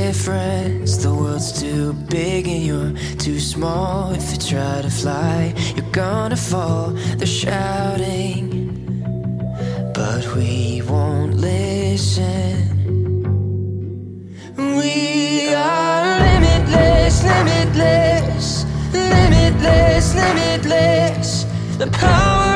difference. The world's too big and you're too small. If you try to fly, you're gonna fall. They're shouting, but we won't listen. We are limitless, limitless, limitless, limitless. The power